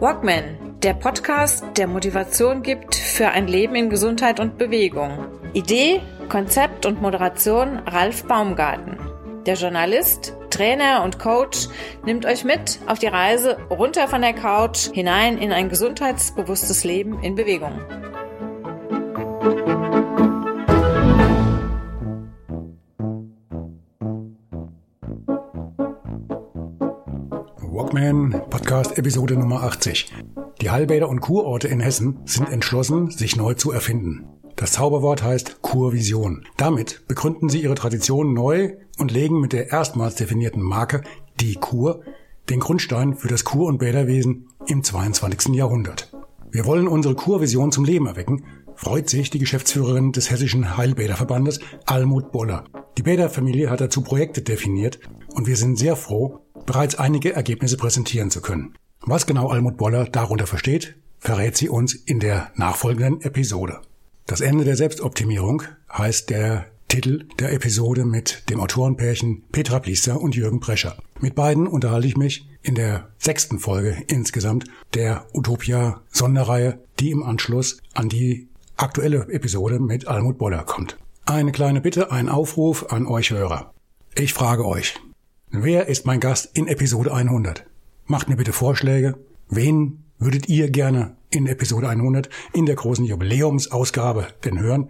Walkman, der Podcast, der Motivation gibt für ein Leben in Gesundheit und Bewegung. Idee, Konzept und Moderation Ralf Baumgarten. Der Journalist, Trainer und Coach nimmt euch mit auf die Reise runter von der Couch hinein in ein gesundheitsbewusstes Leben in Bewegung. Walkman Podcast Episode Nummer 80. Die Heilbäder und Kurorte in Hessen sind entschlossen, sich neu zu erfinden. Das Zauberwort heißt Kurvision. Damit begründen sie ihre Tradition neu und legen mit der erstmals definierten Marke Die Kur den Grundstein für das Kur- und Bäderwesen im 22. Jahrhundert. Wir wollen unsere Kurvision zum Leben erwecken, freut sich die Geschäftsführerin des Hessischen Heilbäderverbandes Almut Boller. Die Bäderfamilie hat dazu Projekte definiert und wir sind sehr froh, bereits einige Ergebnisse präsentieren zu können. Was genau Almut Boller darunter versteht, verrät sie uns in der nachfolgenden Episode. Das Ende der Selbstoptimierung heißt der Titel der Episode mit dem Autorenpärchen Petra Bliester und Jürgen Prescher. Mit beiden unterhalte ich mich in der 6. Folge insgesamt der Utopia-Sonderreihe, die im Anschluss an die aktuelle Episode mit Almut Boller kommt. Eine kleine Bitte, ein Aufruf an euch Hörer. Ich frage euch, wer ist mein Gast in Episode 100? Macht mir bitte Vorschläge. Wen würdet ihr gerne in Episode 100 in der großen Jubiläumsausgabe denn hören?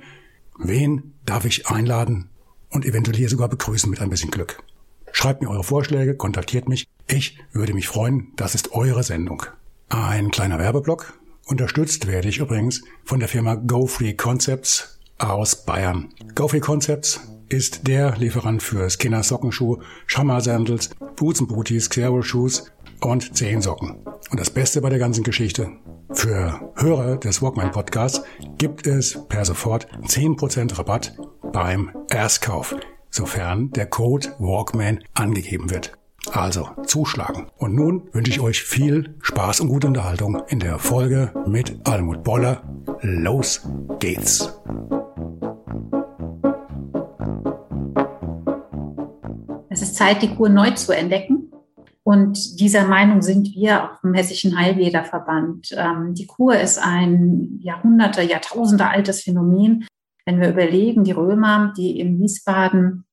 Wen darf ich einladen und eventuell hier sogar begrüßen mit ein bisschen Glück? Schreibt mir eure Vorschläge, kontaktiert mich. Ich würde mich freuen, das ist eure Sendung. Ein kleiner Werbeblock. Unterstützt werde ich übrigens von der Firma Go Free Concepts aus Bayern. Go Free Concepts ist der Lieferant für Skinner Sockenschuhe, Shamar Sandals, Boots and Booties, Xero Shoes und Zehensocken. Und das Beste bei der ganzen Geschichte: Für Hörer des Walkman Podcasts gibt es per sofort 10% Rabatt beim Erstkauf, sofern der Code Walkman angegeben wird. Also zuschlagen. Und nun wünsche ich euch viel Spaß und gute Unterhaltung in der Folge mit Almut Boller. Los geht's! Es ist Zeit, die Kur neu zu entdecken. Und dieser Meinung sind wir auch im Hessischen Heilbäderverband. Die Kur ist ein Jahrhunderte, Jahrtausende altes Phänomen. Wenn wir überlegen, die Römer, die in Wiesbaden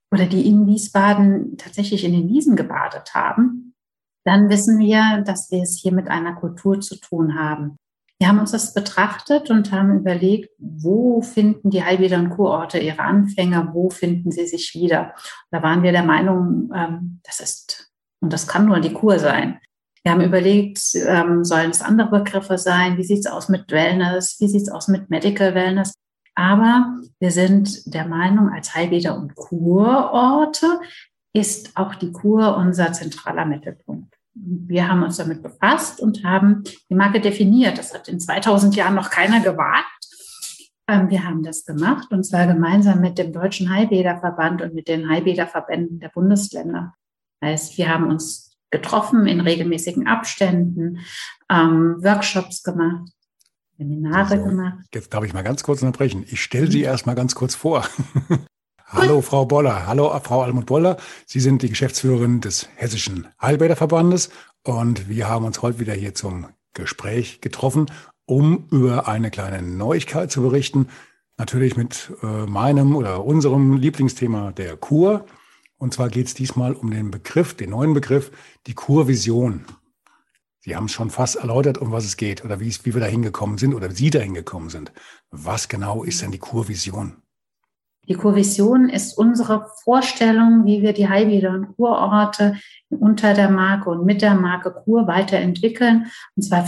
tatsächlich in den Wiesen gebadet haben, dann wissen wir, dass wir es hier mit einer Kultur zu tun haben. Wir haben uns das betrachtet und haben überlegt, wo finden die Heilbäder und Kurorte ihre Anfänge, wo finden sie sich wieder. Da waren wir der Meinung, das kann nur die Kur sein. Wir haben überlegt, sollen es andere Begriffe sein? Wie sieht es aus mit Wellness? Wie sieht es aus mit Medical Wellness? Aber wir sind der Meinung, als Heilbäder und Kurorte ist auch die Kur unser zentraler Mittelpunkt. Wir haben uns damit befasst und haben die Marke definiert. Das hat in 2000 Jahren noch keiner gewagt. Wir haben das gemacht, und zwar gemeinsam mit dem Deutschen Heilbäderverband und mit den Heilbäderverbänden der Bundesländer. Das heißt, wir haben uns getroffen in regelmäßigen Abständen, Workshops gemacht, Seminare gemacht. Jetzt darf ich mal ganz kurz unterbrechen. Ich stelle Sie erst mal ganz kurz vor. Hallo Frau Boller, hallo Frau Almut Boller. Sie sind die Geschäftsführerin des Hessischen Heilbäderverbandes und wir haben uns heute wieder hier zum Gespräch getroffen, um über eine kleine Neuigkeit zu berichten. Natürlich mit meinem oder unserem Lieblingsthema der Kur. Und zwar geht es diesmal um den neuen Begriff, die Kurvision. Sie haben es schon fast erläutert, um was es geht oder wie wir da hingekommen sind oder Sie da hingekommen sind. Was genau ist denn die Kurvision? Die Kurvision ist unsere Vorstellung, wie wir die Heilbäder und Kurorte unter der Marke und mit der Marke Kur weiterentwickeln, und zwar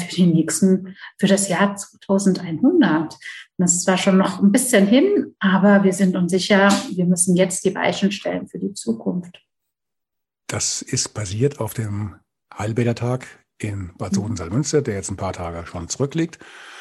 für das Jahr 2100. Das ist zwar schon noch ein bisschen hin, aber wir sind uns sicher, wir müssen jetzt die Weichen stellen für die Zukunft. Das ist basiert auf dem Heilbädertag in Bad Soden-Salmünster, der jetzt ein paar Tage schon zurückliegt.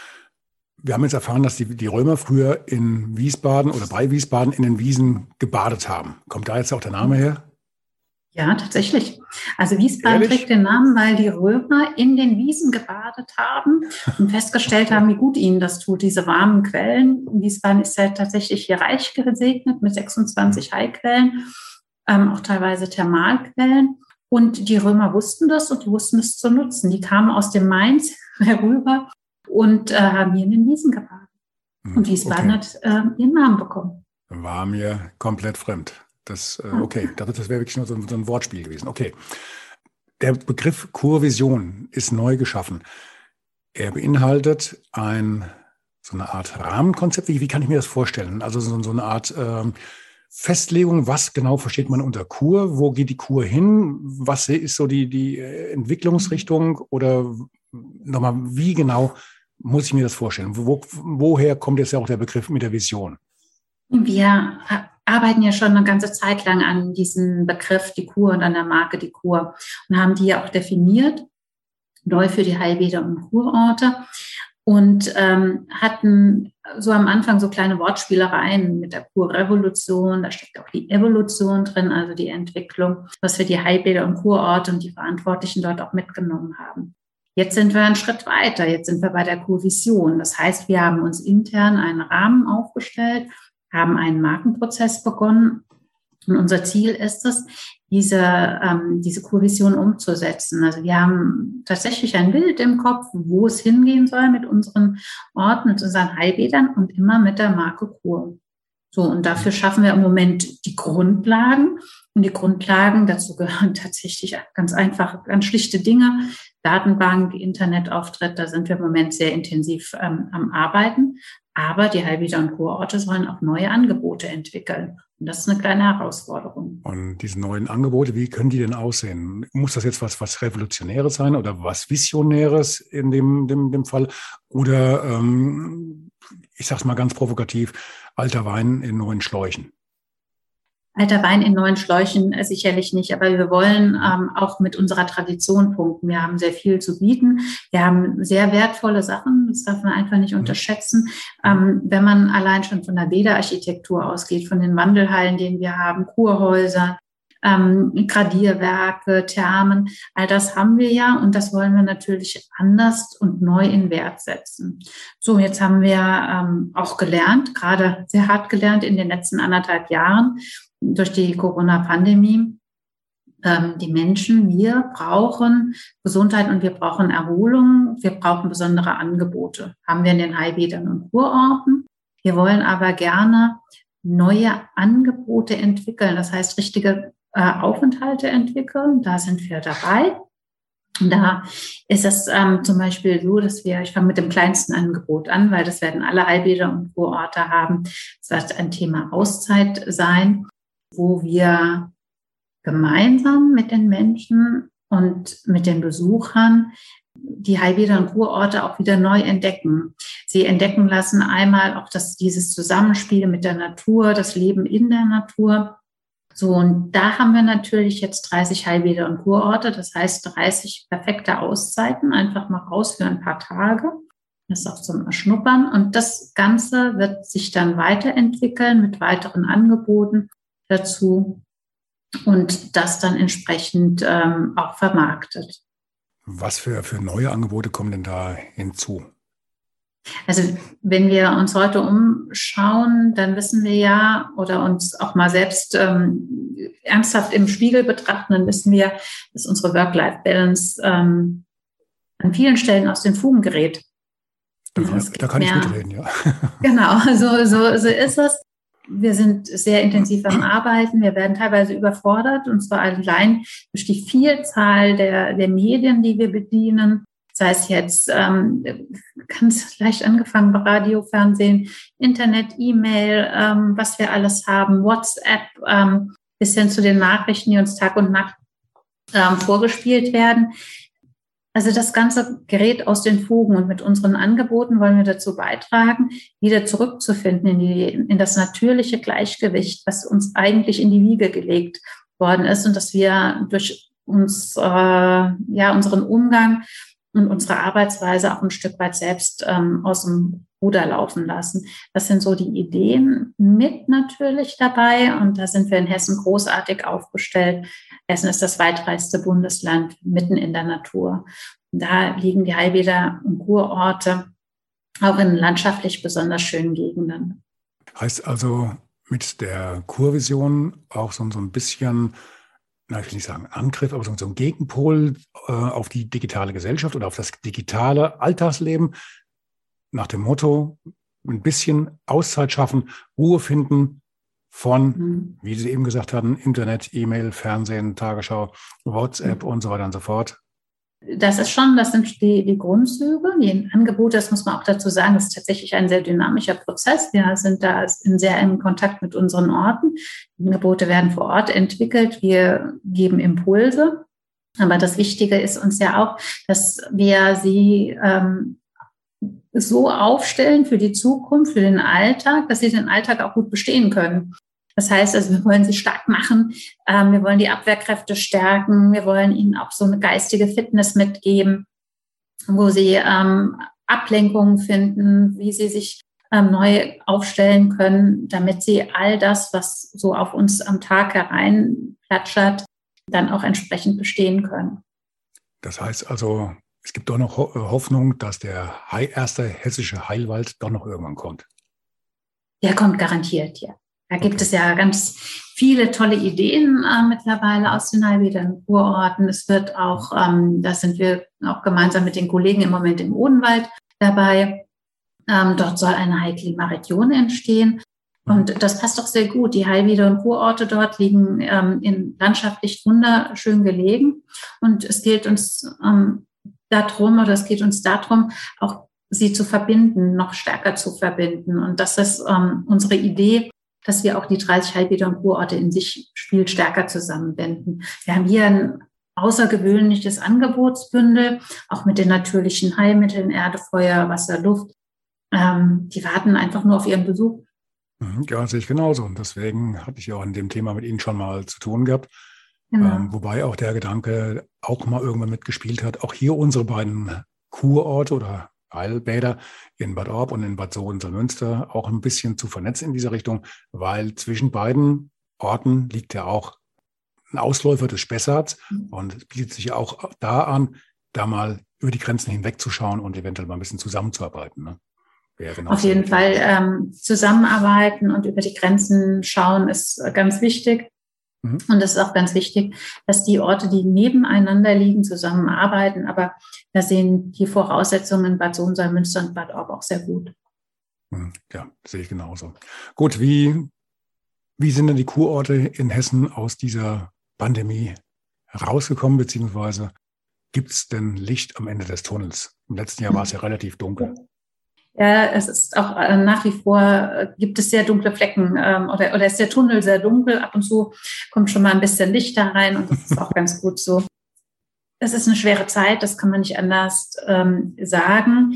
Wir haben jetzt erfahren, dass die Römer früher in Wiesbaden oder bei Wiesbaden in den Wiesen gebadet haben. Kommt da jetzt auch der Name her? Ja, tatsächlich. Also Wiesbaden trägt den Namen, weil die Römer in den Wiesen gebadet haben und festgestellt haben, wie gut ihnen das tut, diese warmen Quellen. Wiesbaden ist ja tatsächlich hier reich gesegnet mit 26 Heilquellen, auch teilweise Thermalquellen. Und die Römer wussten das und die wussten es zu nutzen. Die kamen aus dem Mainz herüber und haben hier in den Wiesen gebadet. Und Wiesbaden hat ihren Namen bekommen. War mir komplett fremd. Okay, das wäre wirklich nur so ein Wortspiel gewesen. Okay. Der Begriff Kurvision ist neu geschaffen. Er beinhaltet so eine Art Rahmenkonzept. Wie kann ich mir das vorstellen? Also so eine Art Festlegung, was genau versteht man unter Kur? Wo geht die Kur hin? Was ist so die Entwicklungsrichtung? Oder nochmal, wie genau muss ich mir das vorstellen? Woher kommt jetzt ja auch der Begriff mit der Vision? Wir arbeiten ja schon eine ganze Zeit lang an diesem Begriff die Kur und an der Marke die Kur und haben die ja auch definiert, neu für die Heilbäder und Kurorte und hatten so am Anfang so kleine Wortspielereien mit der Kurrevolution, da steckt auch die Evolution drin, also die Entwicklung, was wir die Heilbäder und Kurorte und die Verantwortlichen dort auch mitgenommen haben. Jetzt sind wir einen Schritt weiter, jetzt sind wir bei der Kurvision. Das heißt, wir haben uns intern einen Rahmen aufgestellt, haben einen Markenprozess begonnen. Und unser Ziel ist es, diese Kurvision umzusetzen. Also wir haben tatsächlich ein Bild im Kopf, wo es hingehen soll mit unseren Orten, mit unseren Heilbädern und immer mit der Marke Kur. So, und dafür schaffen wir im Moment die Grundlagen. Und die Grundlagen, dazu gehören tatsächlich ganz einfach, ganz schlichte Dinge. Datenbank, Internetauftritt, da sind wir im Moment sehr intensiv am Arbeiten. Aber die Heilbäder und Kurorte sollen auch neue Angebote entwickeln. Und das ist eine kleine Herausforderung. Und diese neuen Angebote, wie können die denn aussehen? Muss das jetzt was Revolutionäres sein oder was Visionäres in dem Fall? Oder, ich sage es mal ganz provokativ, alter Wein in neuen Schläuchen? Alter Wein in neuen Schläuchen sicherlich nicht, aber wir wollen auch mit unserer Tradition punkten. Wir haben sehr viel zu bieten. Wir haben sehr wertvolle Sachen, das darf man einfach nicht unterschätzen. Wenn man allein schon von der Bäderarchitektur ausgeht, von den Wandelhallen, die wir haben, Kurhäuser, Gradierwerke, Thermen, all das haben wir ja und das wollen wir natürlich anders und neu in Wert setzen. So, jetzt haben wir auch gelernt, gerade sehr hart gelernt in den letzten 1,5 Jahren, durch die Corona-Pandemie, die Menschen, wir brauchen Gesundheit und wir brauchen Erholung, wir brauchen besondere Angebote. Haben wir in den Heilbädern und Kurorten. Wir wollen aber gerne neue Angebote entwickeln, das heißt richtige Aufenthalte entwickeln. Da sind wir dabei. Und da ist es zum Beispiel so, dass ich fange mit dem kleinsten Angebot an, weil das werden alle Heilbäder und Kurorte haben. Es wird ein Thema Auszeit sein, wo wir gemeinsam mit den Menschen und mit den Besuchern die Heilbäder und Kurorte auch wieder neu entdecken. Sie entdecken lassen einmal auch dieses Zusammenspiel mit der Natur, das Leben in der Natur. So, und da haben wir natürlich jetzt 30 Heilbäder und Kurorte, das heißt 30 perfekte Auszeiten, einfach mal raus für ein paar Tage. Das ist auch zum Schnuppern. Und das Ganze wird sich dann weiterentwickeln mit weiteren Angeboten dazu und das dann entsprechend auch vermarktet. Was für neue Angebote kommen denn da hinzu? Also wenn wir uns heute umschauen, dann wissen wir ja oder uns auch mal selbst ernsthaft im Spiegel betrachten, dann wissen wir, dass unsere Work-Life-Balance an vielen Stellen aus den Fugen gerät. Da kann ich mitreden, ja. Genau, so ist es. Wir sind sehr intensiv am Arbeiten. Wir werden teilweise überfordert, und zwar allein durch die Vielzahl der Medien, die wir bedienen. Sei es jetzt ganz leicht angefangen bei Radio, Fernsehen, Internet, E-Mail, was wir alles haben, WhatsApp, bis hin zu den Nachrichten, die uns Tag und Nacht vorgespielt werden. Also das Ganze gerät aus den Fugen und mit unseren Angeboten wollen wir dazu beitragen, wieder zurückzufinden in das natürliche Gleichgewicht, was uns eigentlich in die Wiege gelegt worden ist und dass wir durch unseren Umgang und unsere Arbeitsweise auch ein Stück weit selbst aus dem Ruder laufen lassen. Das sind so die Ideen mit natürlich dabei und da sind wir in Hessen großartig aufgestellt. Hessen ist das weitreichste Bundesland mitten in der Natur. Und da liegen die Heilbäder und Kurorte auch in landschaftlich besonders schönen Gegenden. Heißt also mit der Kurvision auch so ein bisschen ich will nicht sagen Angriff, aber so ein Gegenpol auf die digitale Gesellschaft oder auf das digitale Alltagsleben nach dem Motto, ein bisschen Auszeit schaffen, Ruhe finden von, wie Sie eben gesagt hatten, Internet, E-Mail, Fernsehen, Tagesschau, WhatsApp und so weiter und so fort. Das sind die Grundzüge. Die Angebote, das muss man auch dazu sagen, das ist tatsächlich ein sehr dynamischer Prozess. Wir sind da in sehr engem Kontakt mit unseren Orten. Die Angebote werden vor Ort entwickelt. Wir geben Impulse. Aber das Wichtige ist uns ja auch, dass wir sie so aufstellen für die Zukunft, für den Alltag, dass sie den Alltag auch gut bestehen können. Das heißt, also wir wollen sie stark machen, wir wollen die Abwehrkräfte stärken, wir wollen ihnen auch so eine geistige Fitness mitgeben, wo sie Ablenkungen finden, wie sie sich neu aufstellen können, damit sie all das, was so auf uns am Tag hereinplatschert, dann auch entsprechend bestehen können. Das heißt also, es gibt doch noch Hoffnung, dass der erste hessische Heilwald doch noch irgendwann kommt. Der kommt garantiert, ja. Da gibt es ja ganz viele tolle Ideen mittlerweile aus den Heilbädern Kurorten. Es wird auch, da sind wir auch gemeinsam mit den Kollegen im Moment im Odenwald dabei. Dort soll eine Heilklimaregion entstehen. Und das passt doch sehr gut. Die Heilbäder und Kurorte dort liegen landschaftlich wunderschön gelegen. Und es geht uns darum, auch sie zu verbinden, noch stärker zu verbinden. Und das ist unsere Idee, dass wir auch die 30 Heilbäder und Kurorte in sich viel stärker zusammenbinden. Wir haben hier ein außergewöhnliches Angebotsbündel, auch mit den natürlichen Heilmitteln, Erde, Feuer, Wasser, Luft. Die warten einfach nur auf ihren Besuch. Ja, sehe ich genauso. Und deswegen hatte ich ja auch in dem Thema mit Ihnen schon mal zu tun gehabt. Genau. Wobei auch der Gedanke auch mal irgendwann mitgespielt hat, auch hier unsere beiden Kurorte oder Heilbäder in Bad Orb und in Bad Sohn-Salmünster auch ein bisschen zu vernetzen in dieser Richtung, weil zwischen beiden Orten liegt ja auch ein Ausläufer des Spessarts und es bietet sich ja auch da an, da mal über die Grenzen hinwegzuschauen und eventuell mal ein bisschen zusammenzuarbeiten. Ne? Auf jeden Fall zusammenarbeiten und über die Grenzen schauen ist ganz wichtig. Und es ist auch ganz wichtig, dass die Orte, die nebeneinander liegen, zusammenarbeiten. Aber da sehen die Voraussetzungen in Bad Sohn-Salmünster und Bad Orb auch sehr gut. Ja, sehe ich genauso. Gut, wie sind denn die Kurorte in Hessen aus dieser Pandemie herausgekommen, beziehungsweise gibt es denn Licht am Ende des Tunnels? Im letzten Jahr war es ja relativ dunkel. Ja, es ist auch nach wie vor, gibt es sehr dunkle Flecken oder ist der Tunnel sehr dunkel. Ab und zu kommt schon mal ein bisschen Licht da rein und das ist auch ganz gut so. Es ist eine schwere Zeit, das kann man nicht anders sagen.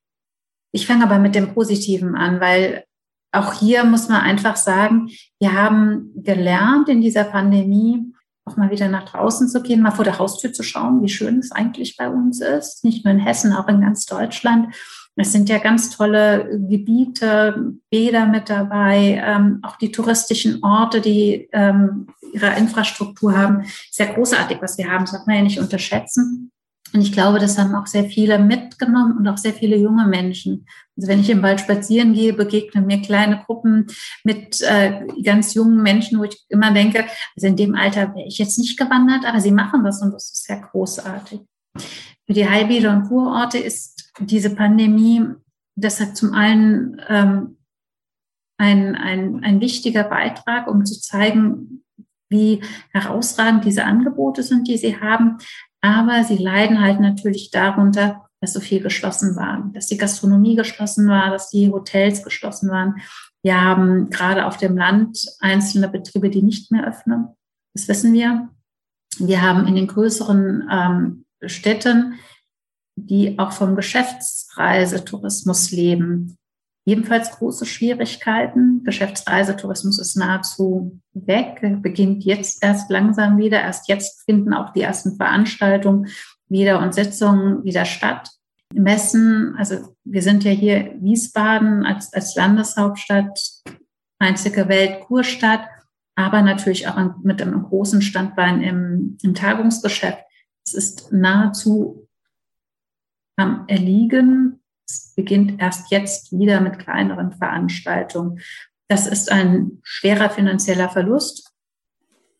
Ich fange aber mit dem Positiven an, weil auch hier muss man einfach sagen, wir haben gelernt in dieser Pandemie, auch mal wieder nach draußen zu gehen, mal vor der Haustür zu schauen, wie schön es eigentlich bei uns ist. Nicht nur in Hessen, auch in ganz Deutschland. Es sind ja ganz tolle Gebiete, Bäder mit dabei, auch die touristischen Orte, die ihre Infrastruktur haben. Sehr großartig, was wir haben, das darf man ja nicht unterschätzen. Und ich glaube, das haben auch sehr viele mitgenommen und auch sehr viele junge Menschen. Also wenn ich im Wald spazieren gehe, begegnen mir kleine Gruppen mit ganz jungen Menschen, wo ich immer denke, also in dem Alter wäre ich jetzt nicht gewandert, aber sie machen das und das ist sehr großartig. Für die Heilbäder und Kurorte ist diese Pandemie, das hat zum einen ein wichtiger Beitrag, um zu zeigen, wie herausragend diese Angebote sind, die sie haben. Aber sie leiden halt natürlich darunter, dass so viel geschlossen war, dass die Gastronomie geschlossen war, dass die Hotels geschlossen waren. Wir haben gerade auf dem Land einzelne Betriebe, die nicht mehr öffnen. Das wissen wir. Wir haben in den größeren Städten, die auch vom Geschäftsreisetourismus leben, ebenfalls große Schwierigkeiten. Geschäftsreisetourismus ist nahezu weg, beginnt jetzt erst langsam wieder. Erst jetzt finden auch die ersten Veranstaltungen wieder und Sitzungen wieder statt. Messen, also wir sind ja hier Wiesbaden als Landeshauptstadt, einzige Weltkurstadt, aber natürlich auch mit einem großen Standbein im Tagungsgeschäft. Es ist nahezu am Erliegen. Es beginnt erst jetzt wieder mit kleineren Veranstaltungen. Das ist ein schwerer finanzieller Verlust.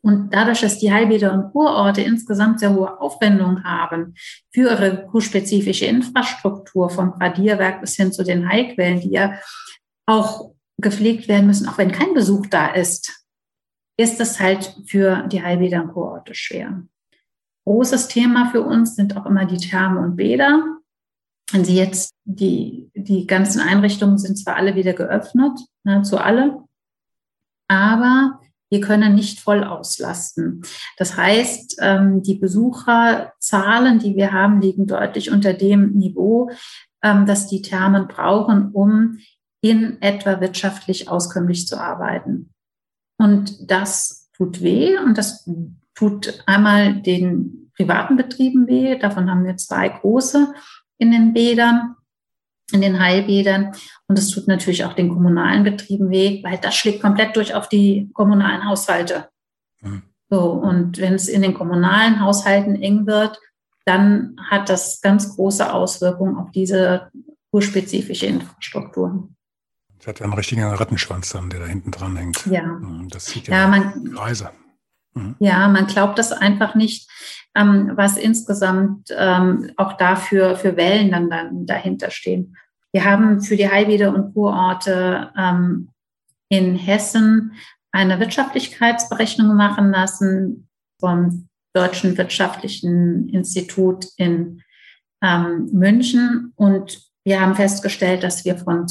Und dadurch, dass die Heilbäder und Kurorte insgesamt sehr hohe Aufwendungen haben für ihre kurspezifische Infrastruktur, vom Radierwerk bis hin zu den Heilquellen, die ja auch gepflegt werden müssen, auch wenn kein Besuch da ist es halt für die Heilbäder und Kurorte schwer. Großes Thema für uns sind auch immer die Thermen und Bäder. Wenn Sie jetzt die ganzen Einrichtungen sind zwar alle wieder geöffnet, nahezu alle, aber wir können nicht voll auslasten. Das heißt, die Besucherzahlen, die wir haben, liegen deutlich unter dem Niveau, das die Thermen brauchen, um in etwa wirtschaftlich auskömmlich zu arbeiten. Und das tut weh und das tut einmal den privaten Betrieben weh. Davon haben wir 2 große in den Bädern, in den Heilbädern. Und es tut natürlich auch den kommunalen Betrieben weh, weil das schlägt komplett durch auf die kommunalen Haushalte. Mhm. So, und wenn es in den kommunalen Haushalten eng wird, dann hat das ganz große Auswirkungen auf diese urspezifische Infrastruktur. Das hat einen richtigen Rattenschwanz dann, der da hinten dran hängt. Ja. Das sieht ja Kreise. Mhm. Ja, man glaubt das einfach nicht, was insgesamt auch dafür für Wellen dann dahinter stehen. Wir haben für die Heilbäder und Kurorte in Hessen eine Wirtschaftlichkeitsberechnung machen lassen vom Deutschen Wirtschaftlichen Institut in München. Und wir haben festgestellt, dass wir von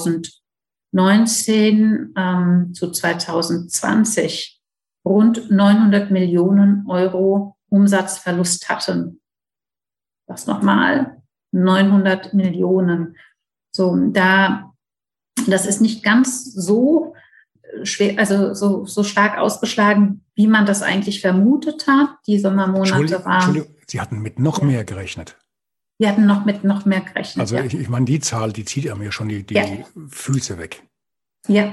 2019 zu 2020 rund 900 Millionen Euro Umsatzverlust hatten. Das nochmal, 900 Millionen. So, das ist nicht ganz so schwer, also so stark ausgeschlagen, wie man das eigentlich vermutet hat. Die Sommermonate waren. Entschuldigung, Sie hatten mit noch mehr gerechnet. Wir hatten mit noch mehr gerechnet. Also ich meine, die Zahl, die zieht mir schon die Füße weg. Ja.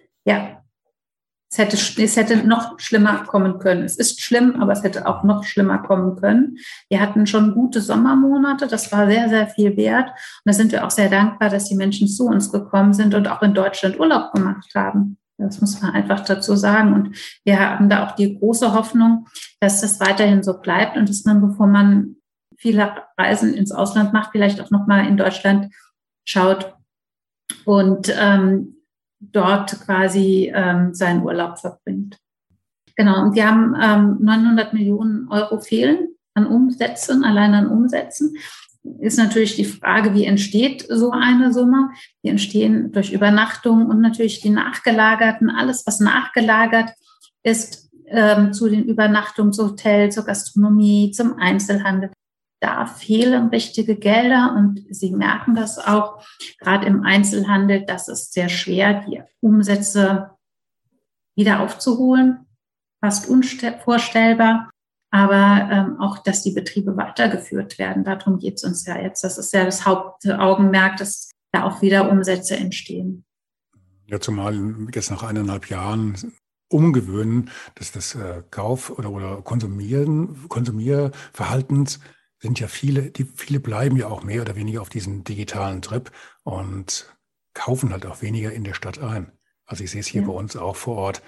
Es hätte noch schlimmer kommen können. Es ist schlimm, aber es hätte auch noch schlimmer kommen können. Wir hatten schon gute Sommermonate. Das war sehr, sehr viel wert. Und da sind wir auch sehr dankbar, dass die Menschen zu uns gekommen sind und auch in Deutschland Urlaub gemacht haben. Das muss man einfach dazu sagen. Und wir haben da auch die große Hoffnung, dass das weiterhin so bleibt und dass man, bevor man viele Reisen ins Ausland macht, vielleicht auch nochmal in Deutschland schaut und dort quasi seinen Urlaub verbringt. Genau, und wir haben 900 Millionen Euro fehlen an Umsätzen, allein an Umsätzen. Ist natürlich die Frage, wie entsteht so eine Summe? Die entstehen durch Übernachtung und natürlich die nachgelagerten, alles, was nachgelagert ist zu den Übernachtungen, zu Hotels, zur Gastronomie, zum Einzelhandel. Da fehlen richtige Gelder und Sie merken das auch gerade im Einzelhandel, das ist sehr schwer, die Umsätze wieder aufzuholen, fast unvorstellbar, aber auch, dass die Betriebe weitergeführt werden. Darum geht es uns ja jetzt. Das ist ja das Hauptaugenmerk, dass da auch wieder Umsätze entstehen. Ja, zumal jetzt nach 1,5 Jahren umgewöhnen, dass das Kauf- oder Konsumierverhaltens sind ja viele bleiben ja auch mehr oder weniger auf diesen digitalen Trip und kaufen halt auch weniger in der Stadt ein. Also ich sehe es hier bei uns auch vor Ort,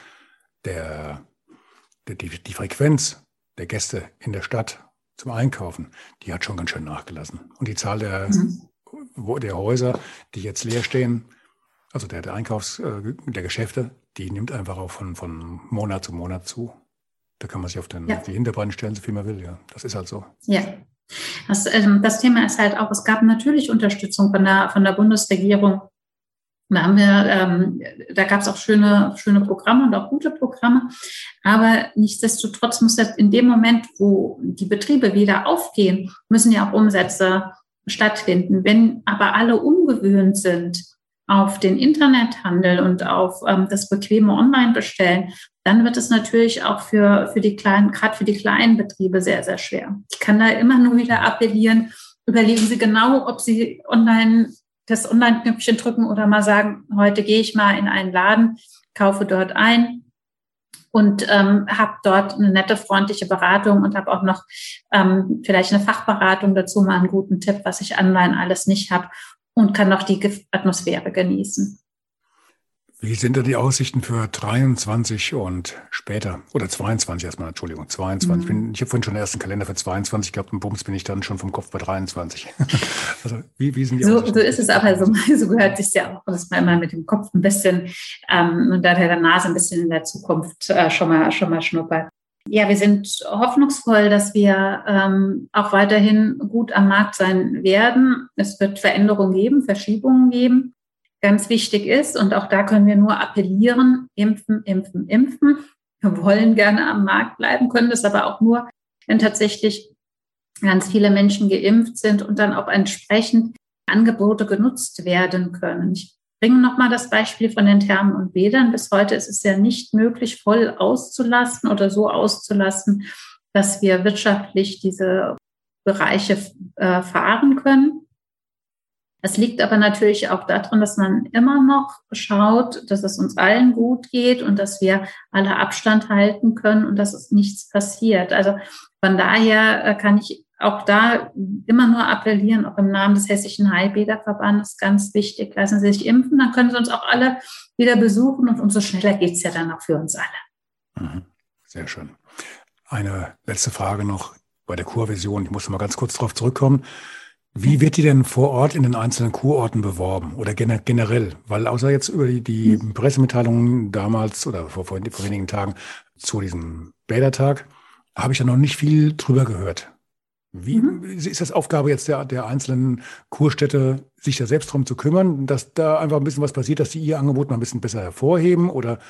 die Frequenz der Gäste in der Stadt zum Einkaufen, die hat schon ganz schön nachgelassen. Und die Zahl der Häuser, die jetzt leer stehen, also der Geschäfte, die nimmt einfach auch von Monat zu Monat zu. Da kann man sich auf die Hinterbeine stellen, so viel man will. Ja, das ist halt so. Ja. Das Thema ist halt auch, es gab natürlich Unterstützung von der Bundesregierung. Da gab es auch schöne Programme und auch gute Programme. Aber nichtsdestotrotz muss jetzt in dem Moment, wo die Betriebe wieder aufgehen, müssen ja auch Umsätze stattfinden. Wenn aber alle umgewöhnt sind auf den Internethandel und auf das bequeme Online-Bestellen, dann wird es natürlich auch für die kleinen Betriebe sehr, sehr schwer. Ich kann da immer nur wieder appellieren, überlegen Sie genau, ob Sie das Online-Knöpfchen drücken oder mal sagen, heute gehe ich mal in einen Laden, kaufe dort ein und habe dort eine nette, freundliche Beratung und habe auch noch vielleicht eine Fachberatung dazu, mal einen guten Tipp, was ich online alles nicht habe und kann noch die Atmosphäre genießen. Wie sind denn die Aussichten für 23 und später? Oder 22 erstmal, Entschuldigung, 22. Ich habe vorhin schon den ersten Kalender für 22 gehabt und bums bin ich dann schon vom Kopf bei 23. Also wie sind die Aussichten? So ist es aber, so gehört sich ja auch, dass man immer mit dem Kopf ein bisschen und der Nase ein bisschen in der Zukunft schon mal schnuppert. Ja, wir sind hoffnungsvoll, dass wir auch weiterhin gut am Markt sein werden. Es wird Veränderungen geben, Verschiebungen geben. Ganz wichtig ist, und auch da können wir nur appellieren, impfen, impfen, impfen. Wir wollen gerne am Markt bleiben, können das aber auch nur, wenn tatsächlich ganz viele Menschen geimpft sind und dann auch entsprechend Angebote genutzt werden können. Ich bringe nochmal das Beispiel von den Thermen und Bädern. Bis heute ist es ja nicht möglich, voll auszulasten oder so auszulasten, dass wir wirtschaftlich diese Bereiche fahren können. Es liegt aber natürlich auch daran, dass man immer noch schaut, dass es uns allen gut geht und dass wir alle Abstand halten können und dass es nichts passiert. Also von daher kann ich auch da immer nur appellieren, auch im Namen des Hessischen Heilbäderverbandes, ganz wichtig, lassen Sie sich impfen, dann können Sie uns auch alle wieder besuchen und umso schneller geht es ja dann auch für uns alle. Sehr schön. Eine letzte Frage noch bei der Kurvision. Ich muss mal ganz kurz darauf zurückkommen. Wie wird die denn vor Ort in den einzelnen Kurorten beworben oder generell? Weil außer jetzt über die Pressemitteilungen damals oder vor wenigen Tagen zu diesem Bädertag habe ich ja noch nicht viel drüber gehört. Wie ist das Aufgabe jetzt der einzelnen Kurstädte, sich da selbst drum zu kümmern, dass da einfach ein bisschen was passiert, dass die ihr Angebot mal ein bisschen besser hervorheben oder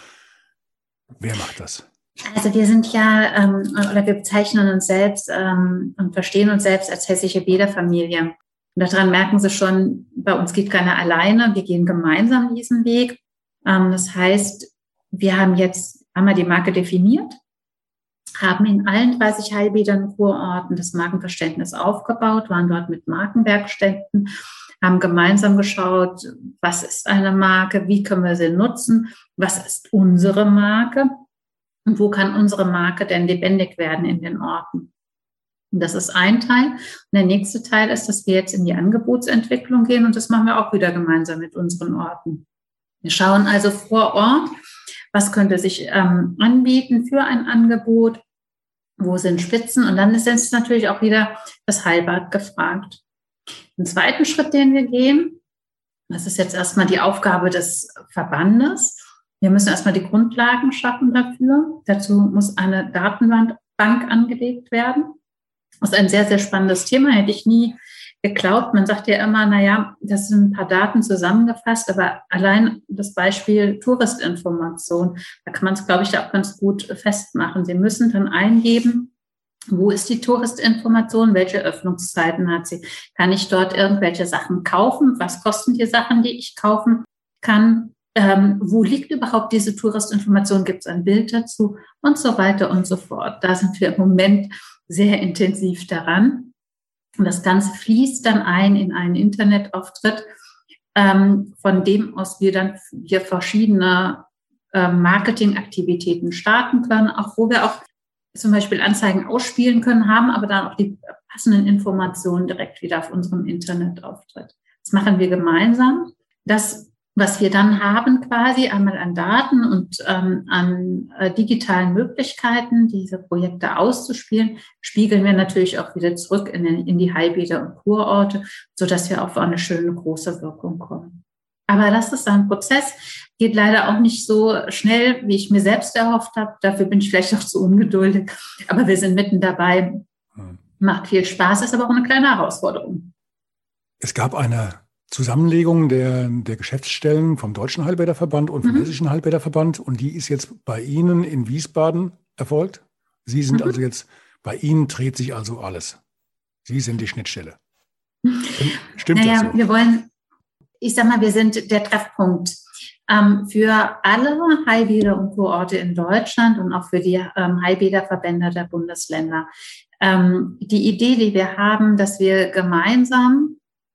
wer macht das? Also wir sind ja, oder wir bezeichnen uns selbst und verstehen uns selbst als hessische Bäderfamilie. Und daran merken Sie schon, bei uns geht keiner alleine, wir gehen gemeinsam diesen Weg. Das heißt, wir haben jetzt einmal die Marke definiert, haben in allen 30 Heilbädern Kurorten das Markenverständnis aufgebaut, waren dort mit Markenwerkstätten, haben gemeinsam geschaut, was ist eine Marke, wie können wir sie nutzen, was ist unsere Marke. Und wo kann unsere Marke denn lebendig werden in den Orten? Und das ist ein Teil. Und der nächste Teil ist, dass wir jetzt in die Angebotsentwicklung gehen. Und das machen wir auch wieder gemeinsam mit unseren Orten. Wir schauen also vor Ort, was könnte sich anbieten für ein Angebot, wo sind Spitzen. Und dann ist jetzt natürlich auch wieder das Heilbad gefragt. Den zweiten Schritt, den wir gehen, das ist jetzt erstmal die Aufgabe des Verbandes. Wir müssen erstmal die Grundlagen schaffen dafür. Dazu muss eine Datenbank angelegt werden. Das ist ein sehr, sehr spannendes Thema. Hätte ich nie geglaubt. Man sagt ja immer, naja, das sind ein paar Daten zusammengefasst, aber allein das Beispiel Touristinformation, da kann man es, glaube ich, auch ganz gut festmachen. Sie müssen dann eingeben, wo ist die Touristinformation, welche Öffnungszeiten hat sie? Kann ich dort irgendwelche Sachen kaufen? Was kosten die Sachen, die ich kaufen kann? Wo liegt überhaupt diese Touristinformation? Gibt es ein Bild dazu? Und so weiter und so fort. Da sind wir im Moment sehr intensiv daran. Und das Ganze fließt dann ein in einen Internetauftritt, von dem aus wir dann verschiedene Marketingaktivitäten starten können, auch wo wir auch zum Beispiel Anzeigen ausspielen können, haben aber dann auch die passenden Informationen direkt wieder auf unserem Internetauftritt. Das machen wir gemeinsam. Das, was wir dann haben quasi einmal an Daten und an digitalen Möglichkeiten, diese Projekte auszuspielen, spiegeln wir natürlich auch wieder zurück in die Heilbäder und Kurorte, sodass wir auf eine schöne große Wirkung kommen. Aber das ist ein Prozess, geht leider auch nicht so schnell, wie ich mir selbst erhofft habe. Dafür bin ich vielleicht auch zu ungeduldig. Aber wir sind mitten dabei. Macht viel Spaß, ist aber auch eine kleine Herausforderung. Es gab eine Zusammenlegung der Geschäftsstellen vom Deutschen Heilbäderverband und vom Hessischen Heilbäderverband und die ist jetzt bei Ihnen in Wiesbaden erfolgt. Sie sind also jetzt, bei Ihnen dreht sich also alles. Sie sind die Schnittstelle. Stimmt das so? Wir wollen, ich sag mal, wir sind der Treffpunkt für alle Heilbäder und Kurorte in Deutschland und auch für die Heilbäderverbände der Bundesländer. Die Idee, die wir haben, dass wir gemeinsam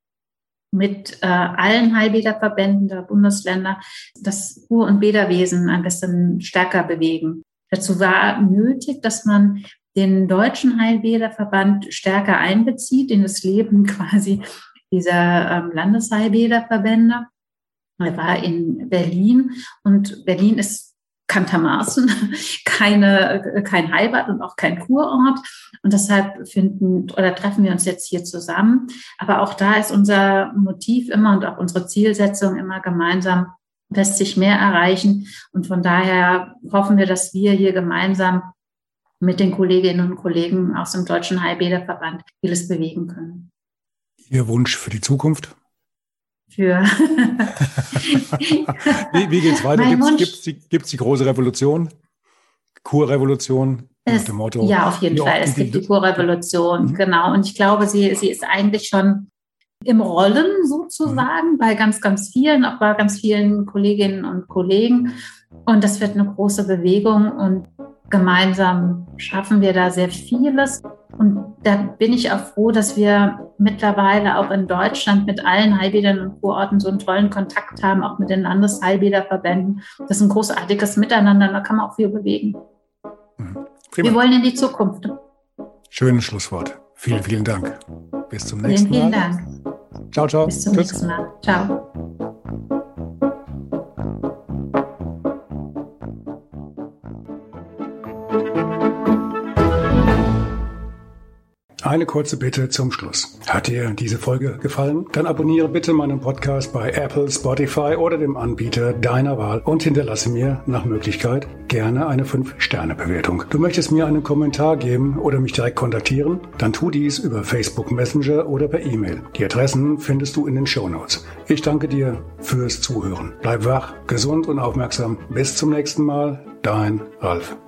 mit allen Heilbäderverbänden der Bundesländer das Kur- und Bäderwesen ein bisschen stärker bewegen. Dazu war nötig, dass man den Deutschen Heilbäderverband stärker einbezieht in das Leben quasi dieser Landesheilbäderverbände. Er war in Berlin und Berlin ist bekanntermaßen kein Heilbad und auch kein Kurort. Und deshalb treffen wir uns jetzt hier zusammen. Aber auch da ist unser Motiv immer und auch unsere Zielsetzung immer gemeinsam, lässt sich mehr erreichen. Und von daher hoffen wir, dass wir hier gemeinsam mit den Kolleginnen und Kollegen aus dem Deutschen Heilbäderverband vieles bewegen können. Ihr Wunsch für die Zukunft? Wie geht's weiter? Gibt's die große Revolution? Kurrevolution? Nach dem Motto, ja, auf jeden Fall. Es gibt die Kurrevolution, genau. Und ich glaube, sie ist eigentlich schon im Rollen sozusagen bei ganz, ganz vielen, auch bei ganz vielen Kolleginnen und Kollegen. Und das wird eine große Bewegung und gemeinsam schaffen wir da sehr vieles. Und da bin ich auch froh, dass wir mittlerweile auch in Deutschland mit allen Heilbädern und Kurorten so einen tollen Kontakt haben, auch mit den Landesheilbäderverbänden. Das ist ein großartiges Miteinander, da kann man auch viel bewegen. Prima. Wir wollen in die Zukunft. Schönes Schlusswort. Vielen, vielen Dank. Bis zum nächsten Mal. Vielen Dank. Ciao, ciao. Bis zum nächsten Mal. Ciao. Eine kurze Bitte zum Schluss. Hat dir diese Folge gefallen? Dann abonniere bitte meinen Podcast bei Apple, Spotify oder dem Anbieter deiner Wahl und hinterlasse mir nach Möglichkeit gerne eine 5-Sterne-Bewertung. Du möchtest mir einen Kommentar geben oder mich direkt kontaktieren? Dann tu dies über Facebook Messenger oder per E-Mail. Die Adressen findest du in den Shownotes. Ich danke dir fürs Zuhören. Bleib wach, gesund und aufmerksam. Bis zum nächsten Mal. Dein Ralf.